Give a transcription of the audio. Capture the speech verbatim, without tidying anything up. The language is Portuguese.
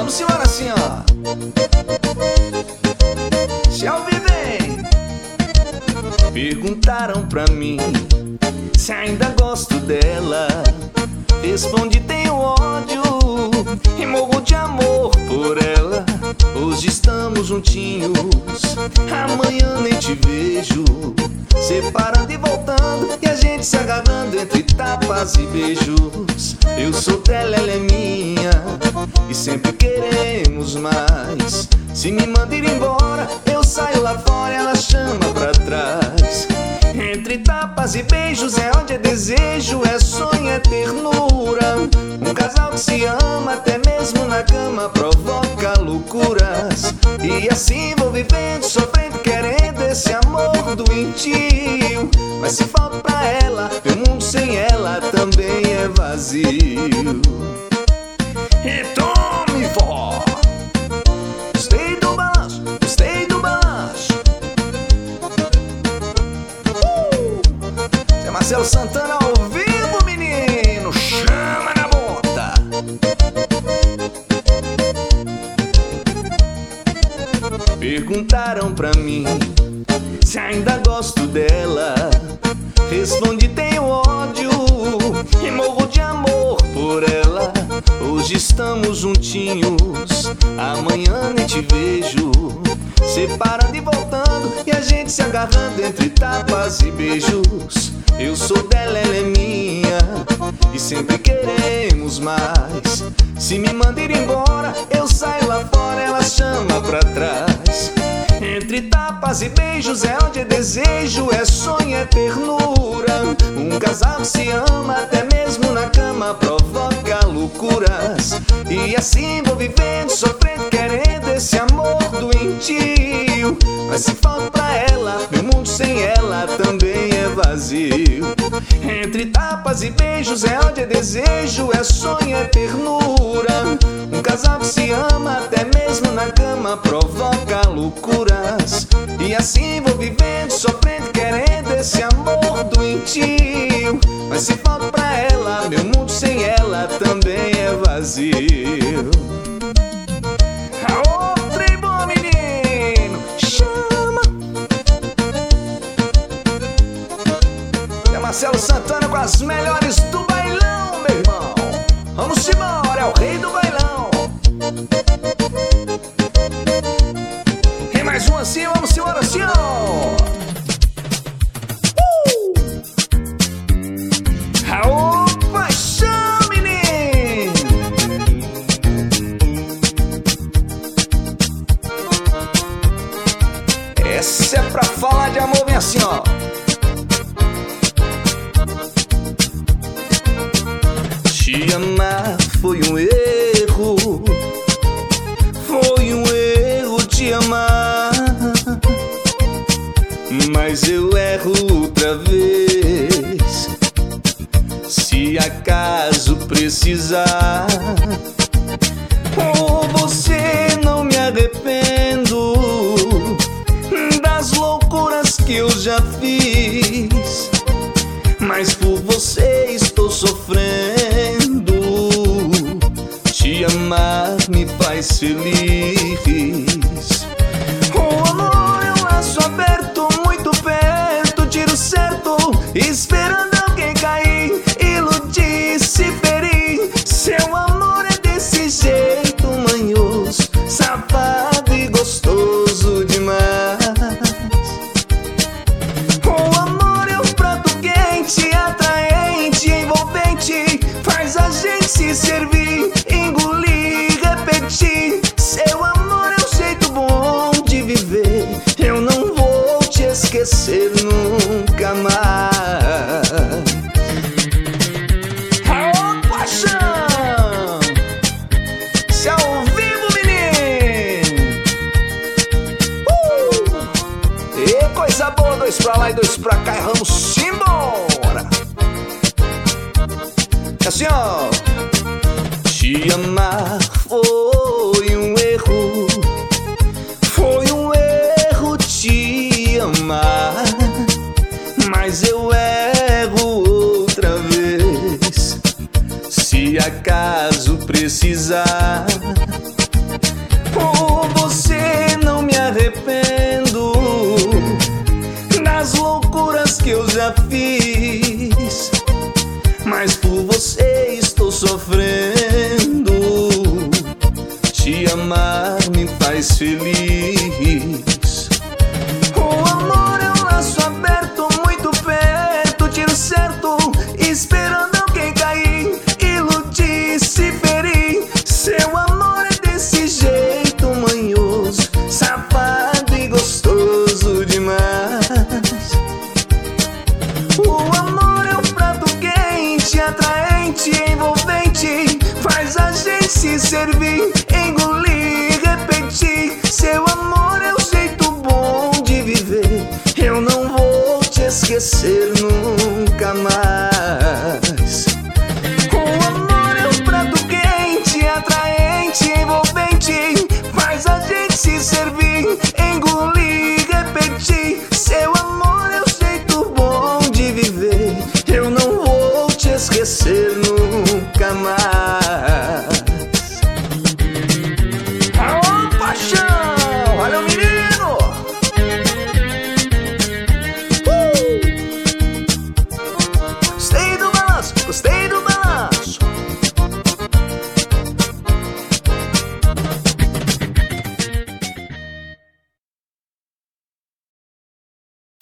Vamos embora assim, ó. Se ouvir bem. Perguntaram pra mim se ainda gosto dela. Respondi, tenho ódio e morro de amor por ela. Hoje estamos juntinhos, amanhã nem te vejo. Separando e voltando, e a gente se agarrando entre tapas e beijos. Eu sou dela, ela é minha, e sempre queremos mais. Se me manda ir embora, eu saio lá fora e ela chama pra trás. Entre tapas e beijos é onde é desejo, é sonho, é ternura. Um casal que se ama até mesmo na cama provoca loucuras. E assim vou vivendo, sofrendo, querendo esse amor doentio. Mas se falta pra ela, meu mundo sem ela também é vazio. E tome, vó! Gostei do balanço, gostei do balanço. uh! Zé Marcelo Santana ao vivo, menino. Chama na bota. Perguntaram pra mim se ainda gosto dela. Respondi, tenho ódio e morro de amor por ela. Hoje estamos juntinhos, amanhã nem te vejo. Separando e voltando, e a gente se agarrando entre tapas e beijos. Eu sou dela, ela é minha, e sempre queremos mais. Se me manda ir embora, eu saio lá fora, ela chama pra trás. Entre tapas e beijos é onde é desejo, é sonho, é ternura. Um casal que se ama até mesmo na cama provoca loucuras. E assim vou vivendo, sofrendo, querendo esse amor doentio. Mas se falta pra ela, meu mundo sem ela também é vazio. Entre tapas e beijos é onde é desejo, é sonho, é ternura. Um casal que se ama até mesmo na cama provoca loucuras. E assim vou vivendo, sofrendo, querendo esse amor doentio. Mas se falta pra ela, meu mundo sem ela também é vazio. Aô, trem bom, menino, chama. É Marcelo Santana com as melhores do bailão, meu irmão. Vamos embora, é o rei do bailão. E mais um assim, vamos embora assim, ó. Uh! Aô, paixão, menino. Essa é pra falar de amor, vem assim, ó. Te amar foi um erro, foi um erro te amar. Mas eu erro outra vez, se acaso precisar. Por você não me arrependo das loucuras que eu já fiz, mas por você estou sofrendo. Te amar me faz feliz. O amor é um laço aberto, muito perto, tiro certo, esperando alguém cair, iludir, se ferir. Seu amor é desse jeito manhoso, safado e gostoso demais. O amor é um prato quente, atraente, envolvente, faz a gente se servir, engolir, repetir. Seu amor é um jeito bom de viver, eu não vou te esquecer nunca mais. Aô, paixão! Se é ao vivo, menino! Uh! E coisa boa, dois pra lá e dois pra cá, e vamos embora! Assim, ó. Te amar foi um erro, foi um erro te amar. Mas eu erro outra vez, se acaso precisar. amar me faz feliz. O amor é um laço aberto, muito perto, tiro certo, esperando alguém cair, iludir, se ferir. Seu amor é desse jeito manhoso, safado e gostoso demais. O amor é um prato quente, atraente, envolvente, faz a gente se servir, engolir, repetir. Seu amor é o jeito bom de viver, eu não vou te esquecer nunca mais. O amor é um prato quente, atraente, envolvente, faz a gente se servir, engolir, repetir. Seu amor é o jeito bom de viver, eu não vou te esquecer nunca mais.